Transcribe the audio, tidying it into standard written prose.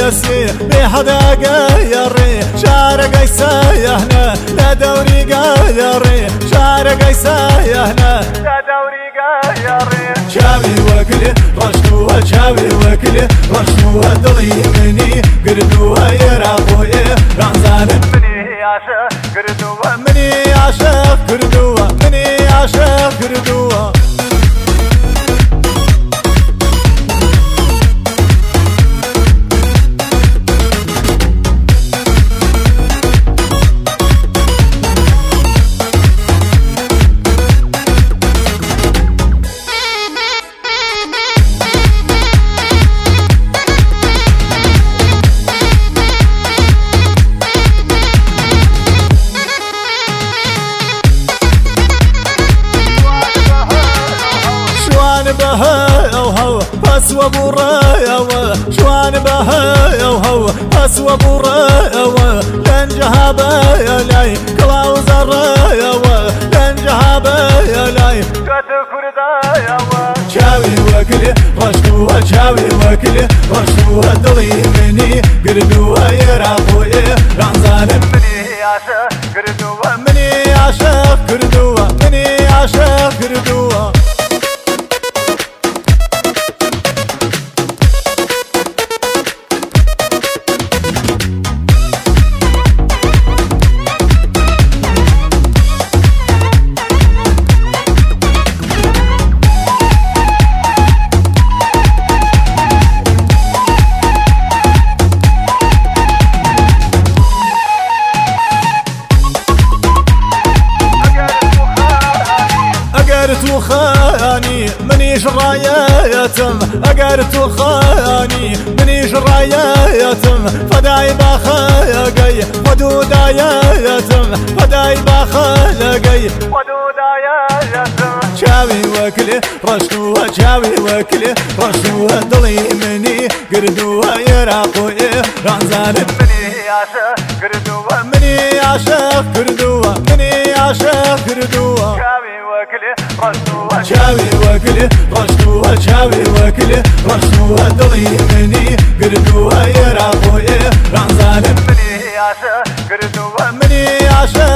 دسي بحدا قيري شارق يسايهنا لا دوري قيري شارق يسايهنا لا دوري قيري شاوي وكلي رشدوها شاوي وكلي رشدوها دلي مني قردوها يرابوي رمزان مني عاشق قردوها مني عاشق قردوها مني عاشق قردوها بس وبرايا شوان بهايا وهو بس وبرايا لنجها بايا لاي كلاو زرايا لنجها بايا لاي تذكر دايا شاوي وكلي رشدوها شاوي وكلي رشدوها دلي مني قردوها يرابوي رمزان مني عاشق قردوها مني عاشق قردوها مني عاشق قردوها أقرت وخاني منيش راياتم أقرت وخاني منيش راياتم فداي باخلقي ودودا ياتم فداي باخلقي ودودا ياتم شاوي وكلي رشدوها شاوي وكلي رشدوها دلي مني قردوها يراقوي رمزان مني عاشق قردوها مني عاشق قردوها مني عاشق قردوها شاوي وكلي رشدوها شاوي وكلي رشدوها دلي مني قردوها يراقوي رمزان مني عاشق قردوها مني عاشق